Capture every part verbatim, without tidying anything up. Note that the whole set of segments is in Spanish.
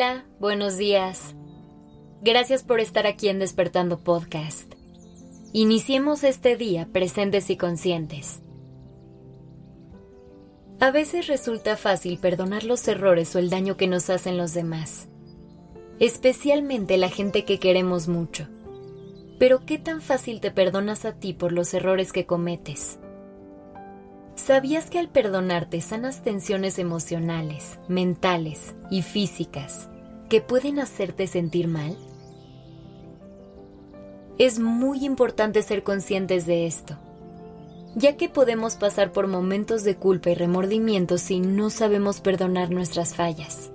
Hola, buenos días. Gracias por estar aquí en Despertando Podcast. Iniciemos este día presentes y conscientes. A veces resulta fácil perdonar los errores o el daño que nos hacen los demás, especialmente la gente que queremos mucho. Pero ¿qué tan fácil te perdonas a ti por los errores que cometes? ¿Sabías que al perdonarte sanas tensiones emocionales, mentales y físicas que pueden hacerte sentir mal? Es muy importante ser conscientes de esto, ya que podemos pasar por momentos de culpa y remordimiento si no sabemos perdonar nuestras fallas.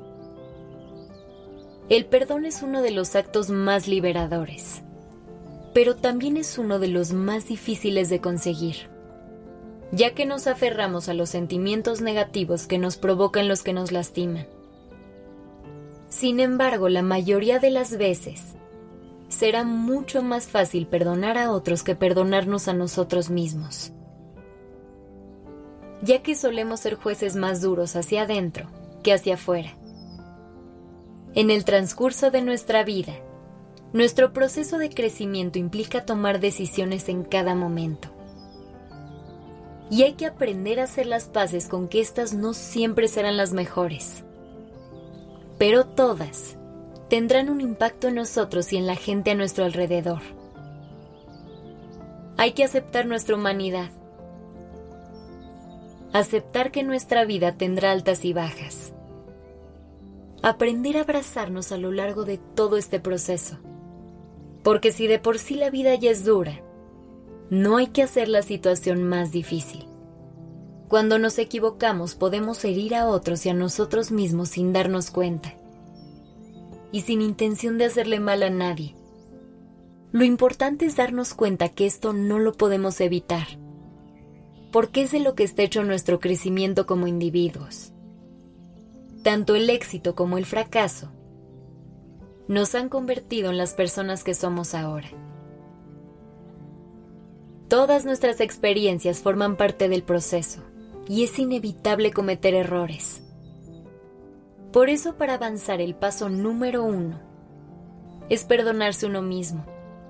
El perdón es uno de los actos más liberadores, pero también es uno de los más difíciles de conseguir, ya que nos aferramos a los sentimientos negativos que nos provocan los que nos lastiman. Sin embargo, la mayoría de las veces, será mucho más fácil perdonar a otros que perdonarnos a nosotros mismos, ya que solemos ser jueces más duros hacia adentro que hacia afuera. En el transcurso de nuestra vida, nuestro proceso de crecimiento implica tomar decisiones en cada momento. Y hay que aprender a hacer las paces con que éstas no siempre serán las mejores. Pero todas tendrán un impacto en nosotros y en la gente a nuestro alrededor. Hay que aceptar nuestra humanidad. Aceptar que nuestra vida tendrá altas y bajas. Aprender a abrazarnos a lo largo de todo este proceso. Porque si de por sí la vida ya es dura, no hay que hacer la situación más difícil. Cuando nos equivocamos podemos herir a otros y a nosotros mismos sin darnos cuenta. Y sin intención de hacerle mal a nadie. Lo importante es darnos cuenta que esto no lo podemos evitar, porque es de lo que está hecho nuestro crecimiento como individuos. Tanto el éxito como el fracaso nos han convertido en las personas que somos ahora. Todas nuestras experiencias forman parte del proceso y es inevitable cometer errores. Por eso, para avanzar, el paso número uno es perdonarse uno mismo.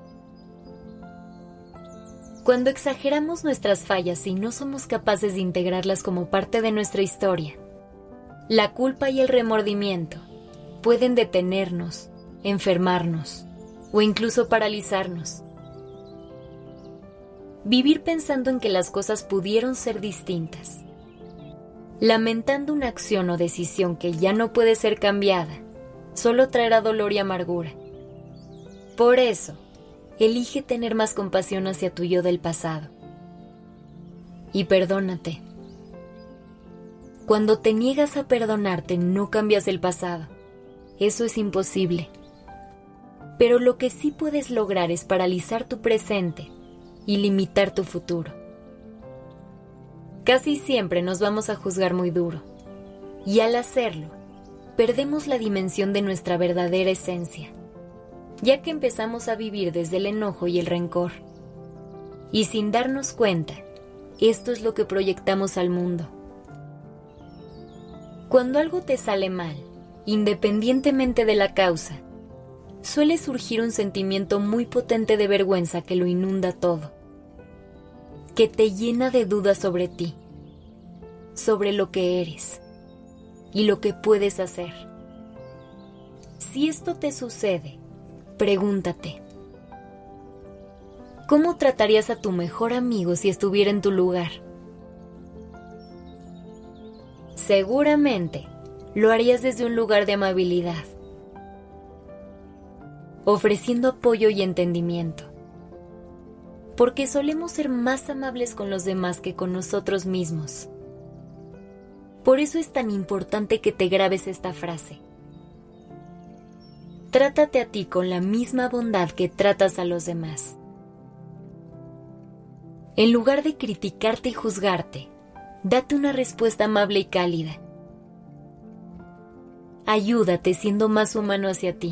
Cuando exageramos nuestras fallas y no somos capaces de integrarlas como parte de nuestra historia, la culpa y el remordimiento pueden detenernos, enfermarnos o incluso paralizarnos. Vivir pensando en que las cosas pudieron ser distintas, lamentando una acción o decisión que ya no puede ser cambiada, solo traerá dolor y amargura. Por eso, elige tener más compasión hacia tu yo del pasado. Y perdónate. Cuando te niegas a perdonarte, no cambias el pasado. Eso es imposible. Pero lo que sí puedes lograr es paralizar tu presente y limitar tu futuro. Casi siempre nos vamos a juzgar muy duro, y al hacerlo, perdemos la dimensión de nuestra verdadera esencia, ya que empezamos a vivir desde el enojo y el rencor. Y sin darnos cuenta, esto es lo que proyectamos al mundo. Cuando algo te sale mal, independientemente de la causa, suele surgir un sentimiento muy potente de vergüenza que lo inunda todo, que te llena de dudas sobre ti, sobre lo que eres y lo que puedes hacer. Si esto te sucede, pregúntate, ¿cómo tratarías a tu mejor amigo si estuviera en tu lugar? Seguramente lo harías desde un lugar de amabilidad, ofreciendo apoyo y entendimiento, porque solemos ser más amables con los demás que con nosotros mismos. Por eso es tan importante que te grabes esta frase. Trátate a ti con la misma bondad que tratas a los demás. En lugar de criticarte y juzgarte, date una respuesta amable y cálida. Ayúdate siendo más humano hacia ti.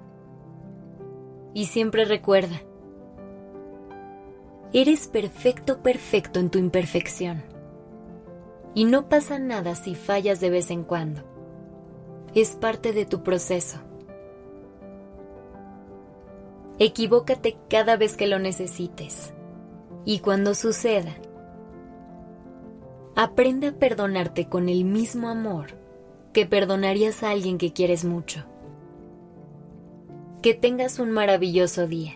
Y siempre recuerda, eres perfecto, perfecto en tu imperfección. Y no pasa nada si fallas de vez en cuando. es parte de tu proceso. Equivócate cada vez que lo necesites. Y cuando suceda, aprende a perdonarte con el mismo amor que perdonarías a alguien que quieres mucho. Que tengas un maravilloso día.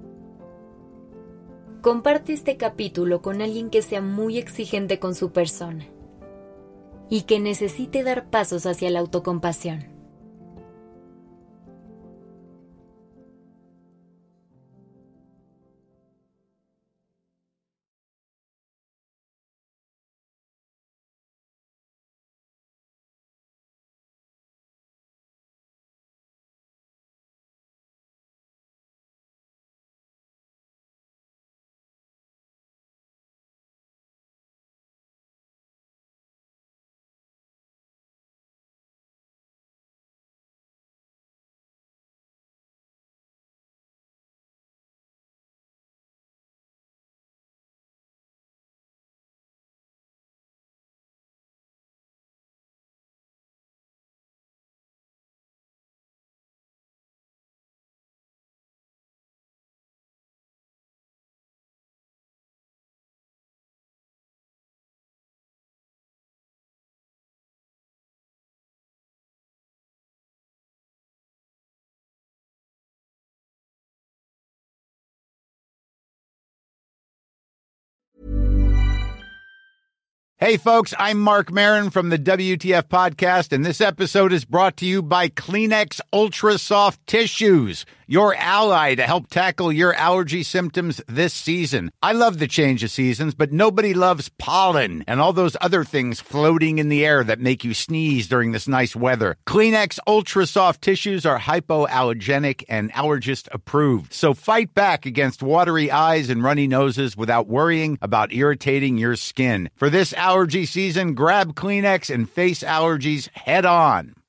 Comparte este capítulo con alguien que sea muy exigente con su persona y que necesite dar pasos hacia la autocompasión. Hey, folks, I'm Mark Maron from the W T F Podcast, and this episode is brought to you by Kleenex Ultra Soft Tissues, your ally to help tackle your allergy symptoms this season. I love the change of seasons, but nobody loves pollen and all those other things floating in the air that make you sneeze during this nice weather. Kleenex Ultra Soft Tissues are hypoallergenic and allergist approved, so fight back against watery eyes and runny noses without worrying about irritating your skin. For this allergy season, grab Kleenex and face allergies head on.